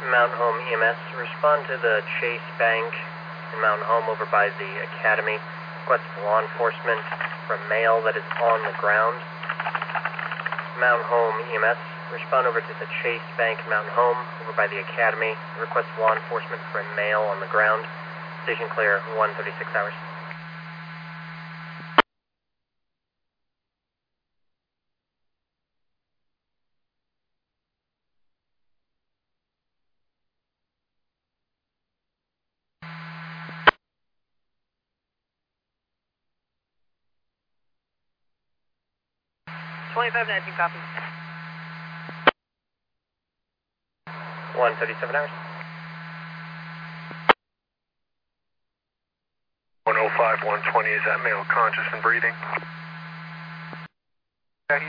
Mountain Home EMS. Respond to the Chase Bank in Mountain Home over by the Academy. Request law enforcement for a male that is on the ground. Mountain Home EMS. Respond over to the Chase Bank in Mountain Home over by the Academy. Request law enforcement for a male on the ground. Station clear, 136 hours. $25.19, copy. 137 hours. 105, 120, is that male conscious and breathing?